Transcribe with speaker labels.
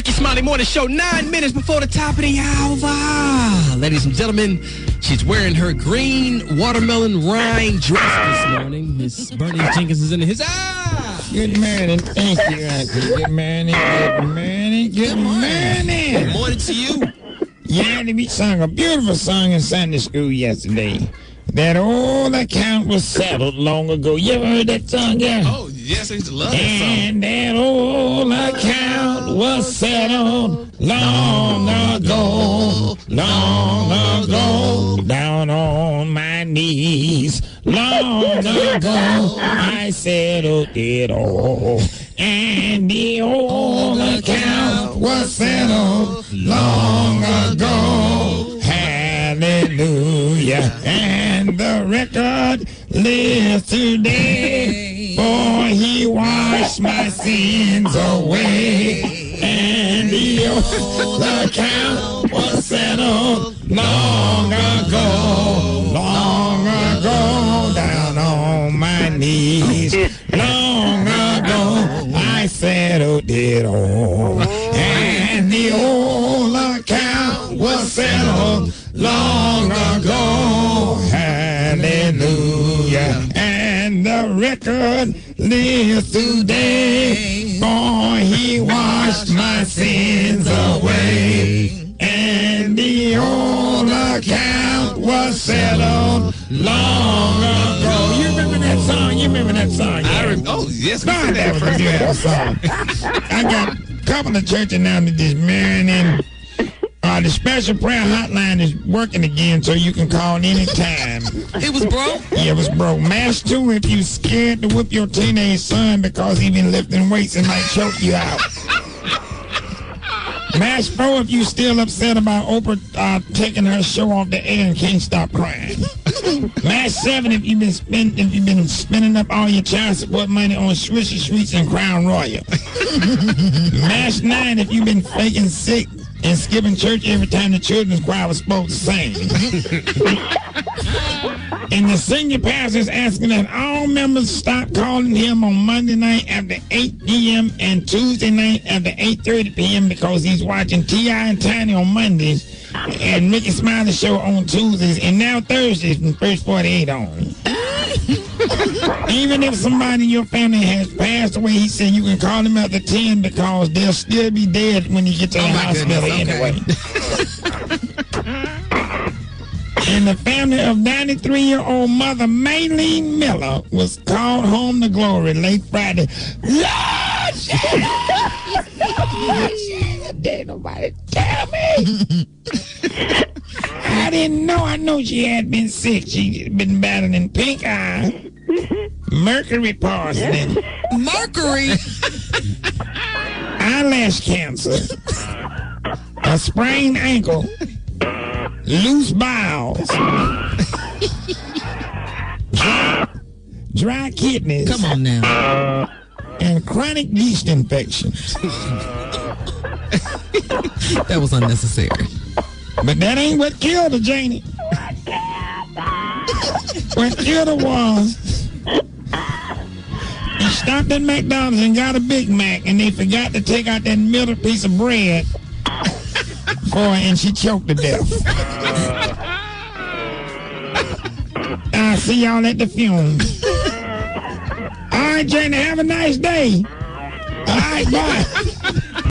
Speaker 1: Ricky Smiley Morning Show, 9 minutes before the top of the hour. Ladies and gentlemen, she's wearing her green watermelon rind dress this morning. Miss Bernice Jenkins is in his
Speaker 2: Good morning. Thank you, Auntie. Good morning. Good morning. Good morning.
Speaker 1: Good morning to you.
Speaker 2: Yeah, we sung a beautiful song in Sunday school yesterday. That old account was settled long ago. You ever heard that song, yeah?
Speaker 1: Oh, yes, I used to love that song.
Speaker 2: And that old account was settled long ago, down on my knees. Long ago, I settled it all. And the old account was settled long ago. Hallelujah. And the record lives today. For he washed my sins away. And the old account was settled long ago. Long ago, down on my knees. Long ago, I settled it all. And the old account was settled long ago. Hallelujah. And the record lives today. For he washed my sins away. And the old account was settled long ago. You remember that song? Yeah.
Speaker 1: Oh, yes, we
Speaker 2: God,
Speaker 1: did
Speaker 2: that was a beautiful song. I got a couple of churches now that this morning. The special prayer hotline is working again, so you can call anytime.
Speaker 1: It was broke?
Speaker 2: Yeah, it was broke. Mash 2 if you scared to whip your teenage son because he been lifting weights and might choke you out. Mash 4 if you still upset about Oprah taking her show off the air and can't stop crying. Mash 7 if you've been spending up all your child support money on Swisher Sweets and Crown Royal. Mash 9 if you've been faking sick and skipping church every time the children's choir was supposed to sing. And the senior pastor is asking that all members stop calling him on Monday night after 8 p.m. and Tuesday night after 8:30 p.m. because he's watching T.I. and Tiny on Mondays and Ricky Smiley Show on Tuesdays and now Thursdays from First 48 on. Even if somebody in your family has passed away, he said you can call them after 10 because they'll still be dead when you get to the hospital anyway. And the family of 93-year-old mother Maylene Miller was called home to glory late Friday. Lord Jesus! Didn't nobody tell me. I didn't know. I know she had been sick. She'd been battling pink eye, mercury poisoning, eyelash cancer, a sprained ankle, loose bowels, dry kidneys.
Speaker 3: Come on now.
Speaker 2: And chronic yeast infections.
Speaker 3: That was unnecessary.
Speaker 2: But that ain't what killed her, Janie. What killed her was he stopped at McDonald's and got a Big Mac, and they forgot to take out that middle piece of bread for her, and she choked to death. I'll see y'all at the funeral. All right, Janie, have a nice day. All right, bye.